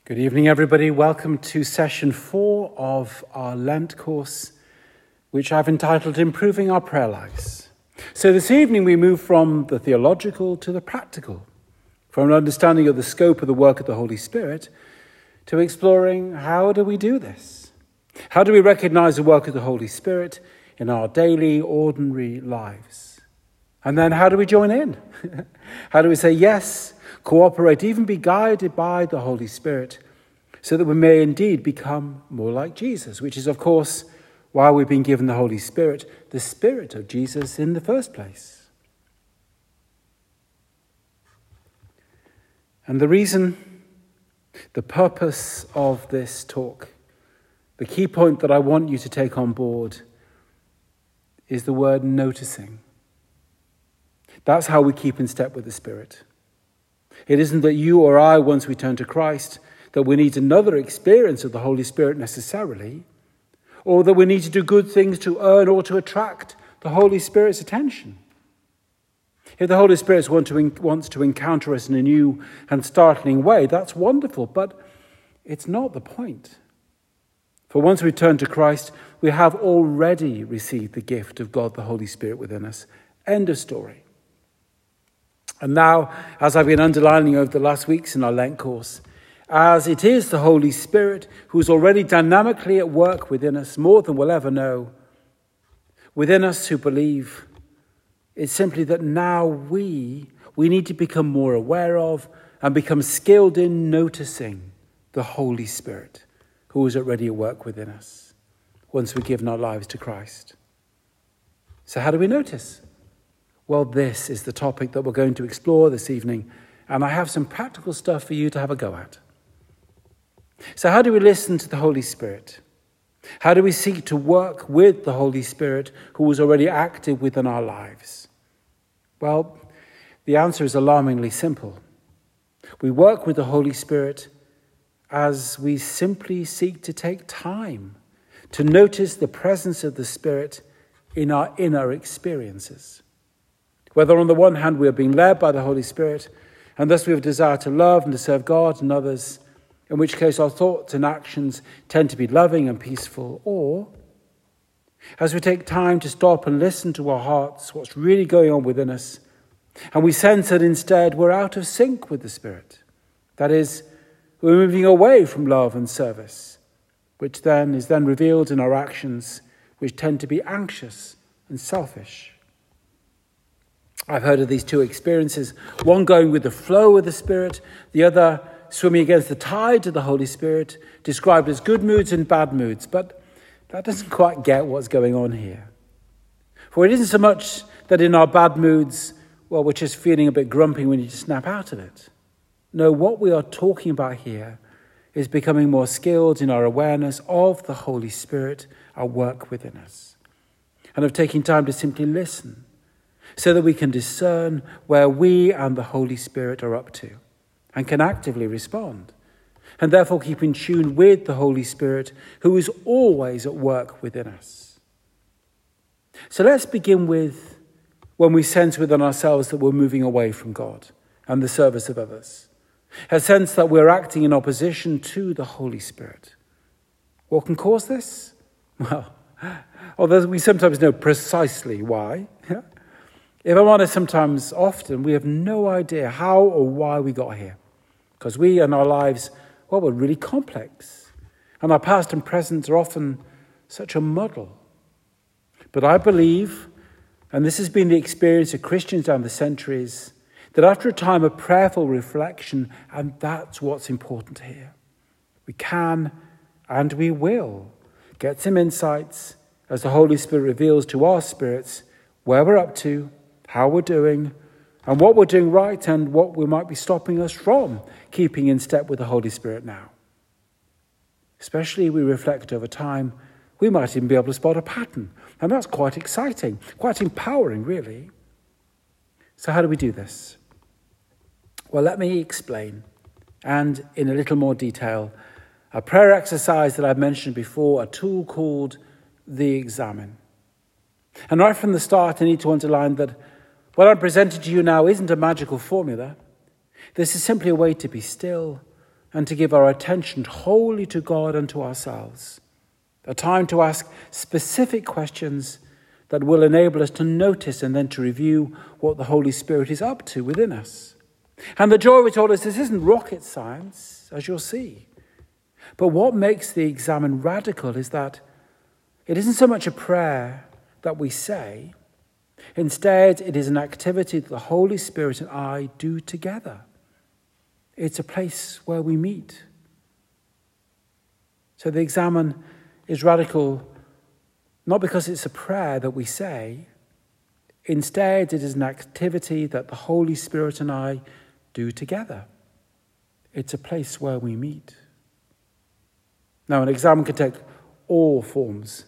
Good evening, everybody. Welcome to session 4 of our Lent course, which I've entitled Improving Our Prayer Lives. So this evening we move from the theological to the practical, from an understanding of the scope of the work of the Holy Spirit to exploring how do we do this? How do we recognize the work of the Holy Spirit in our daily, ordinary lives? And then how do we join in? How do we say yes, cooperate, even be guided by the Holy Spirit so that we may indeed become more like Jesus, which is, of course, why we've been given the Holy Spirit, the Spirit of Jesus in the first place. And the reason, the purpose of this talk, the key point that I want you to take on board is the word noticing. That's how we keep in step with the Spirit. It isn't that you or I, once we turn to Christ, that we need another experience of the Holy Spirit necessarily, or that we need to do good things to earn or to attract the Holy Spirit's attention. If the Holy Spirit wants to encounter us in a new and startling way, that's wonderful, but it's not the point. For once we turn to Christ, we have already received the gift of God, the Holy Spirit within us. End of story. And now, as I've been underlining over the last weeks in our Lent course, as it is the Holy Spirit who's already dynamically at work within us, more than we'll ever know, within us who believe, it's simply that now we need to become more aware of and become skilled in noticing the Holy Spirit who is already at work within us once we've given our lives to Christ. So how do we notice? Well, this is the topic that we're going to explore this evening, and I have some practical stuff for you to have a go at. So how do we listen to the Holy Spirit? How do we seek to work with the Holy Spirit who is already active within our lives? Well, the answer is alarmingly simple. We work with the Holy Spirit as we simply seek to take time to notice the presence of the Spirit in our inner experiences. Whether on the one hand we are being led by the Holy Spirit, and thus we have a desire to love and to serve God and others, in which case our thoughts and actions tend to be loving and peaceful, or as we take time to stop and listen to our hearts, what's really going on within us, and we sense that instead we're out of sync with the Spirit. That is, we're moving away from love and service, which then is revealed in our actions, which tend to be anxious and selfish. I've heard of these two experiences, one going with the flow of the Spirit, the other swimming against the tide of the Holy Spirit, described as good moods and bad moods, but that doesn't quite get what's going on here. For it isn't so much that in our bad moods, well, we're just feeling a bit grumpy when you just snap out of it. No, what we are talking about here is becoming more skilled in our awareness of the Holy Spirit at work within us, and of taking time to simply listen, so that we can discern where we and the Holy Spirit are up to and can actively respond, and therefore keep in tune with the Holy Spirit who is always at work within us. So let's begin with when we sense within ourselves that we're moving away from God and the service of others, a sense that we're acting in opposition to the Holy Spirit. What can cause this? Well, although we sometimes know precisely why, if I'm honest, often, we have no idea how or why we got here. Because we and our lives, well, we're really complex. And our past and present are often such a muddle. But I believe, and this has been the experience of Christians down the centuries, that after a time of prayerful reflection, and that's what's important here, we can and we will get some insights as the Holy Spirit reveals to our spirits where we're up to, how we're doing, and what we're doing right, and what we might be stopping us from keeping in step with the Holy Spirit now. Especially if we reflect over time, we might even be able to spot a pattern, and that's quite exciting, quite empowering, really. So how do we do this? Well, let me explain, and in a little more detail, a prayer exercise that I've mentioned before, a tool called the Examen. And right from the start, I need to underline that what I'm presenting to you now isn't a magical formula. This is simply a way to be still, and to give our attention wholly to God and to ourselves. A time to ask specific questions that will enable us to notice and then to review what the Holy Spirit is up to within us. And the joy of it all is this isn't rocket science, as you'll see. But what makes the Examen radical is that it isn't so much a prayer that we say. Instead, it is an activity that the Holy Spirit and I do together. It's a place where we meet. So the Examen is radical not because it's a prayer that we say. Instead, it is an activity that the Holy Spirit and I do together. It's a place where we meet. Now, an Examen can take all forms,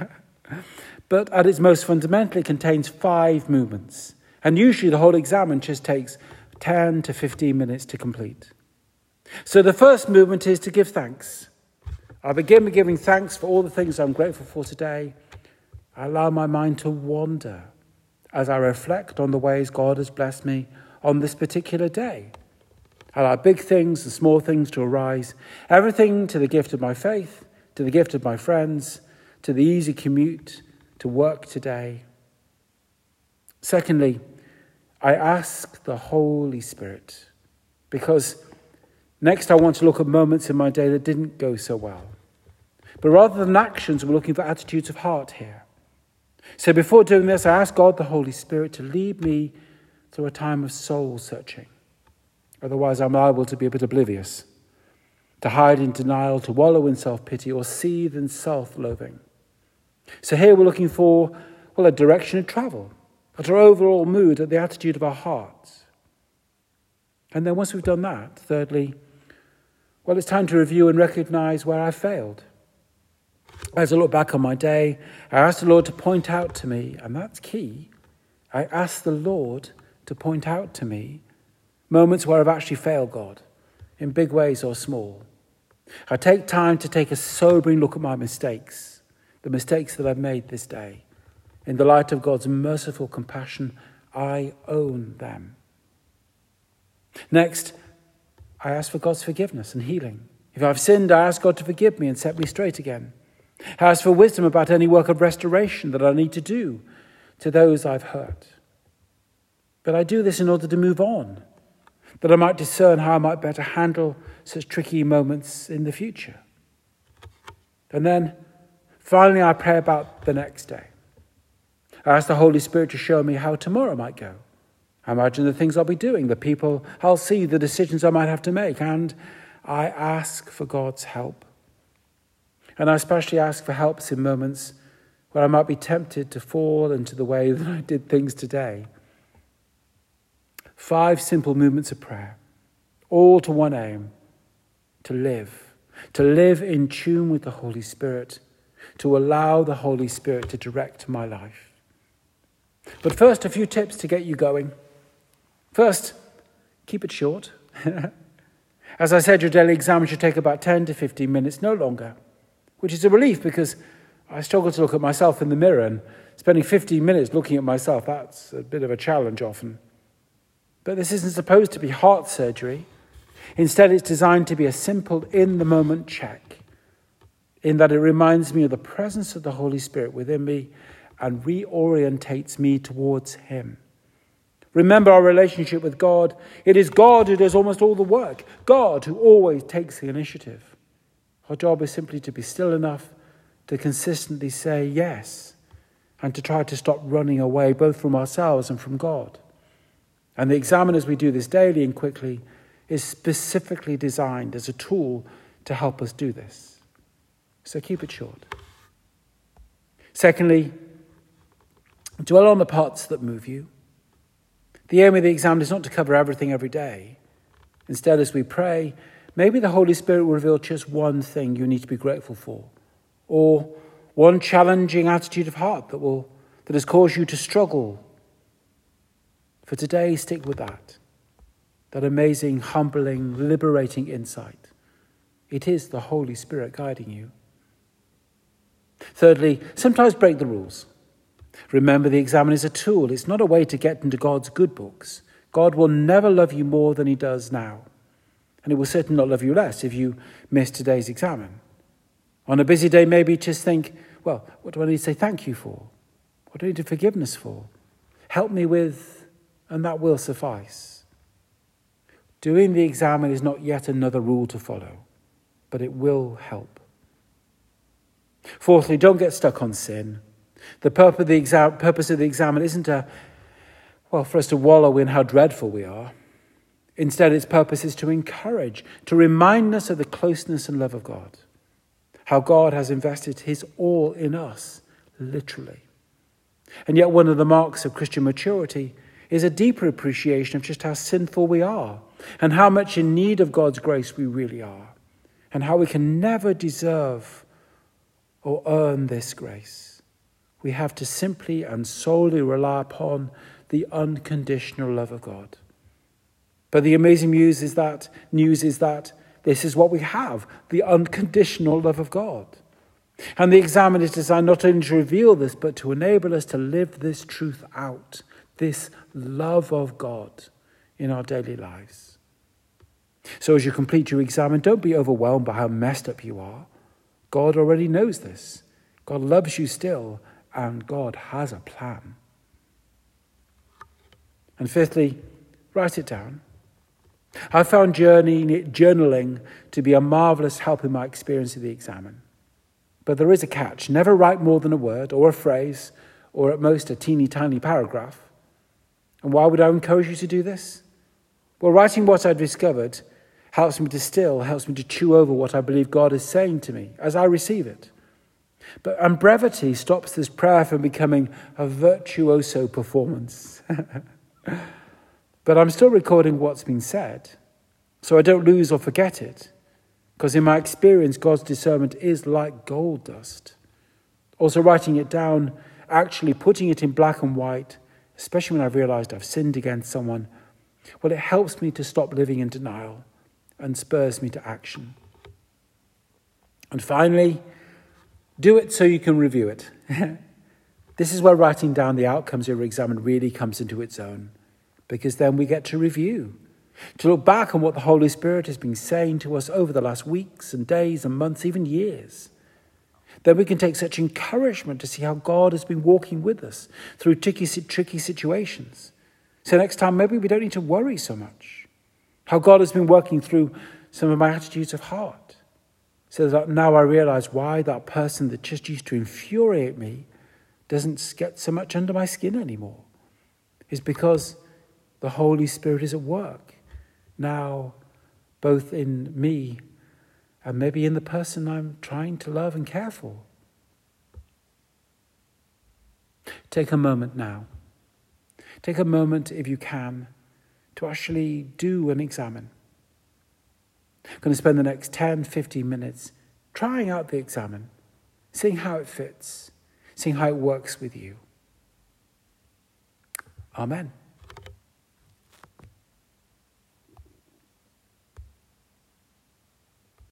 but at its most fundamental, it contains 5 movements. And usually the whole Examen just takes 10 to 15 minutes to complete. So the first movement is to give thanks. I begin by giving thanks for all the things I'm grateful for today. I allow my mind to wander as I reflect on the ways God has blessed me on this particular day. I allow big things and small things to arise, everything to the gift of my faith, to the gift of my friends, to the easy commute to work today. Secondly, I ask the Holy Spirit, because next I want to look at moments in my day that didn't go so well. But rather than actions, we're looking for attitudes of heart here. So before doing this, I ask God the Holy Spirit to lead me through a time of soul searching. Otherwise, I'm liable to be a bit oblivious, to hide in denial, to wallow in self-pity, or seethe in self-loathing. So here we're looking for, a direction of travel, at our overall mood, at the attitude of our hearts. And then once we've done that, thirdly, it's time to review and recognize where I failed. As I look back on my day, I ask the Lord to point out to me, and that's key, I ask the Lord to point out to me moments where I've actually failed God, in big ways or small. I take time to take a sobering look at my mistakes, the mistakes that I've made this day. In the light of God's merciful compassion, I own them. Next, I ask for God's forgiveness and healing. If I've sinned, I ask God to forgive me and set me straight again. I ask for wisdom about any work of restoration that I need to do to those I've hurt. But I do this in order to move on, that I might discern how I might better handle such tricky moments in the future. And then, finally, I pray about the next day. I ask the Holy Spirit to show me how tomorrow might go. I imagine the things I'll be doing, the people I'll see, the decisions I might have to make, and I ask for God's help. And I especially ask for helps in moments where I might be tempted to fall into the way that I did things today. 5 simple movements of prayer, all to one aim, to live in tune with the Holy Spirit, to allow the Holy Spirit to direct my life. But first, a few tips to get you going. First, keep it short. As I said, your daily exam should take about 10 to 15 minutes, no longer, which is a relief because I struggle to look at myself in the mirror, and spending 15 minutes looking at myself, that's a bit of a challenge often. But this isn't supposed to be heart surgery. Instead, it's designed to be a simple, in-the-moment check, in that it reminds me of the presence of the Holy Spirit within me and reorientates me towards Him. Remember our relationship with God. It is God who does almost all the work. God who always takes the initiative. Our job is simply to be still enough to consistently say yes and to try to stop running away both from ourselves and from God. And the Examen, as we do this daily and quickly, is specifically designed as a tool to help us do this. So keep it short. Secondly, dwell on the parts that move you. The aim of the Examen is not to cover everything every day. Instead, as we pray, maybe the Holy Spirit will reveal just one thing you need to be grateful for, or one challenging attitude of heart that has caused you to struggle. For today, stick with that amazing, humbling, liberating insight. It is the Holy Spirit guiding you. Thirdly, sometimes break the rules. Remember, the Examen is a tool. It's not a way to get into God's good books. God will never love you more than He does now. And it will certainly not love you less if you miss today's examen. On a busy day, maybe just think, well, what do I need to say thank you for? What do I need forgiveness for? Help me with, and that will suffice. Doing the examen is not yet another rule to follow, but it will help. Fourthly, don't get stuck on sin. The purpose of the examen isn't for us to wallow in how dreadful we are. Instead, its purpose is to encourage, to remind us of the closeness and love of God. How God has invested his all in us, literally. And yet one of the marks of Christian maturity is a deeper appreciation of just how sinful we are and how much in need of God's grace we really are and how we can never deserve or earn this grace. We have to simply and solely rely upon the unconditional love of God. But the amazing news is that this is what we have, the unconditional love of God. And the examen is designed not only to reveal this, but to enable us to live this truth out, this love of God in our daily lives. So as you complete your examen, don't be overwhelmed by how messed up you are. God already knows this. God loves you still, and God has a plan. And fifthly, write it down. I found journaling to be a marvellous help in my experience of the examen. But there is a catch. Never write more than a word or a phrase or at most a teeny tiny paragraph. And why would I encourage you to do this? Well, writing what I've discovered helps me to chew over what I believe God is saying to me as I receive it. And brevity stops this prayer from becoming a virtuoso performance. But I'm still recording what's been said, so I don't lose or forget it, because in my experience, God's discernment is like gold dust. Also writing it down, actually putting it in black and white, especially when I've realized I've sinned against someone, well, it helps me to stop living in denial and spurs me to action. And finally, do it so you can review it. This is where writing down the outcomes of your examen really comes into its own, because then we get to review, to look back on what the Holy Spirit has been saying to us over the last weeks and days and months, even years. Then we can take such encouragement to see how God has been walking with us through tricky situations. So next time, maybe we don't need to worry so much. How God has been working through some of my attitudes of heart. So that now I realize why that person that just used to infuriate me doesn't get so much under my skin anymore. It's because the Holy Spirit is at work now, both in me and maybe in the person I'm trying to love and care for. Take a moment now. Take a moment, if you can, to actually do an examen. I'm going to spend the next 10, 15 minutes trying out the examen, seeing how it fits, seeing how it works with you. Amen.